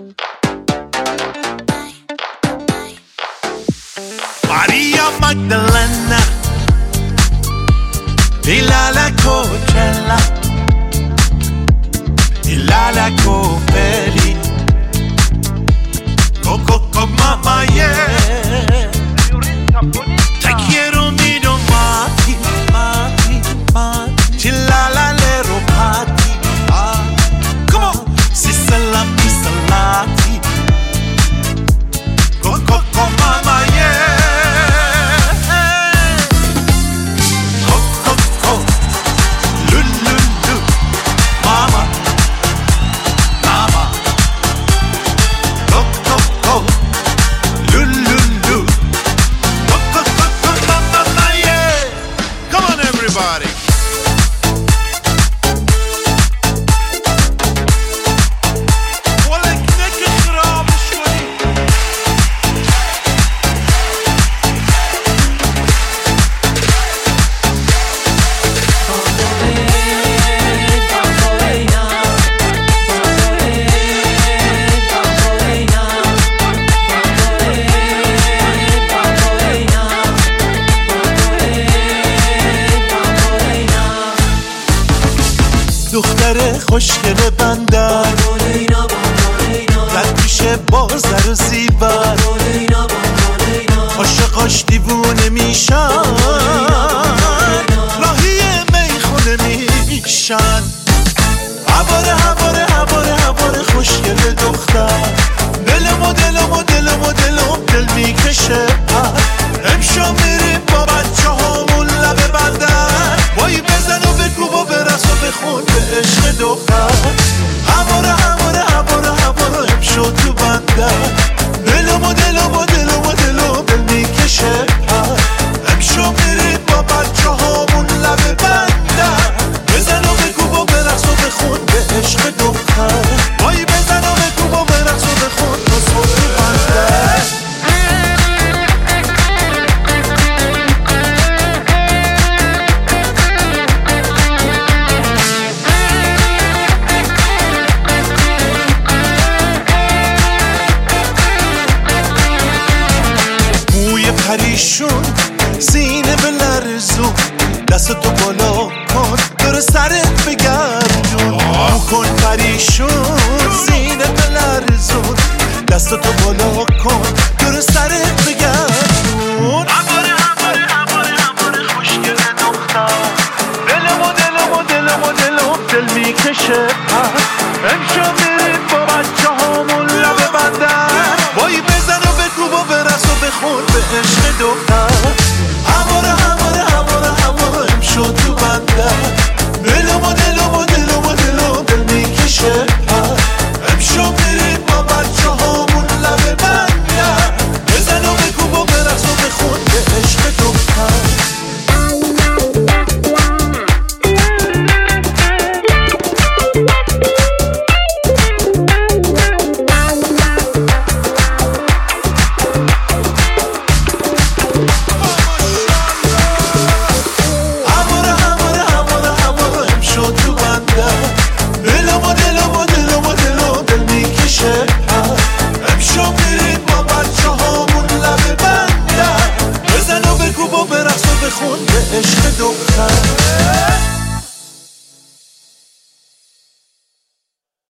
Maria Magdalena di la Coachella, di la Copelli, Coco mamma yeah. Te quiero mi domati, mati, mati, chillala lero pati. Come on, si salami salati, Coco mamma yeah. دختر خوشگل بندر قد میشه بازر و زیبر عاشقاش دیوونه میشن راهی میخونه میشن هواره هواره هواره هواره خوشگل دختر دلمو دلمو دلمو دلم دل میکشه امشب میریم با بچه هامون لب بندر وای بزن و بگو و برس و بخون به عشق دختر هواره هواره هواره هواره امشب تو بندر دلمو دلمو دلمو دلم دل میکشه امشب میریم با بچه هامون لب بندر بزن و بگو و برس و بخون به عشق دختر وای بزن و بگو و برس و بخون تو بندر پریشون سینه بلرزون دستتو بالا کن دور سرت بگردون کن پریشون سینه بلرزون دستتو بالا کن دور سرت بگردون هواره هواره هواره هواره خوشگل دختر دلمو دلمو دلمو دلم دل میکشه امشب میریم با بچه هامون لب بندر وای بزن و بگو و برس و بخون به عشق دختر